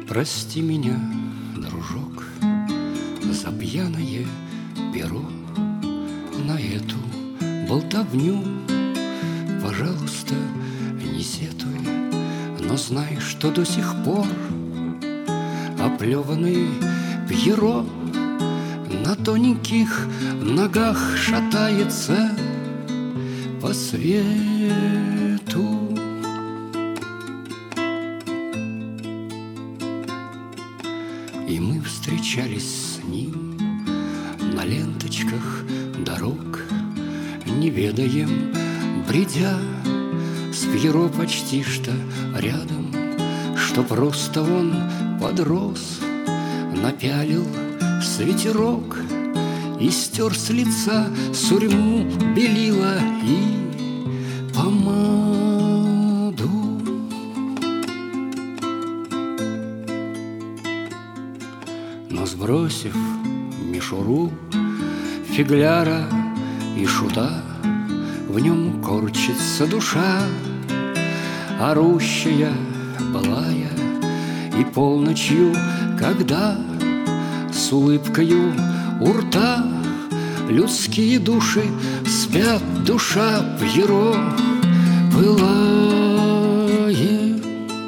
Прости меня, дружок, за пьяное перо, на эту болтовню. Пожалуйста, не сетуй, но знай, что до сих пор оплеванный Пьеро на тоненьких ногах шатается по свету. И мы встречались с ним на ленточках дорог, не ведаем, бредя с Пьеро почти что рядом, что просто он подрос, напялил свитерок и стер с лица сурьму, белила и помаду. Но сбросив мишуру фигляра и шута, в нем корчится душа, орущая, былая, и полночью, когда с улыбкою у рта людские души спят, душа Пьеро пылает.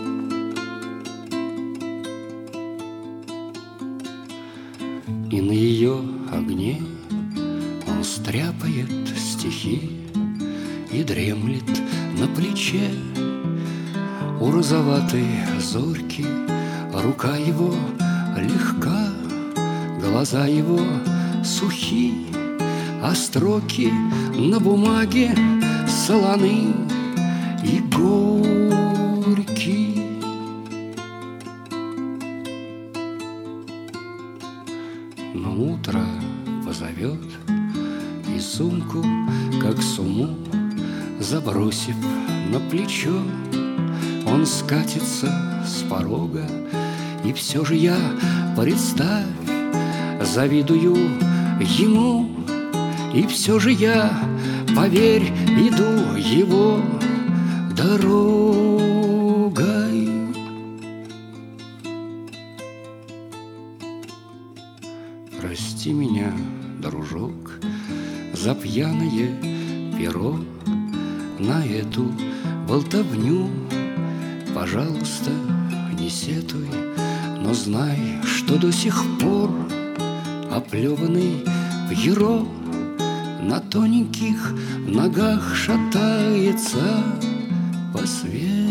И на ее огне он стряпает стихи и дремлет на плече у розоватой зорьки. Рука его легка, глаза его сухи, а строки на бумаге солоны и горьки. Но утро позовет, и сумку, как сумму, забросив на плечо, он скатится с порога. И все же я, представь, завидую ему. И все же я, поверь, иду его дорогой. Прости меня, дружок, за пьяное перо, на эту болтовню. Пожалуйста, не сетуй, но знай, что до сих пор оплеванный Пьеро на тоненьких ногах шатается по свету.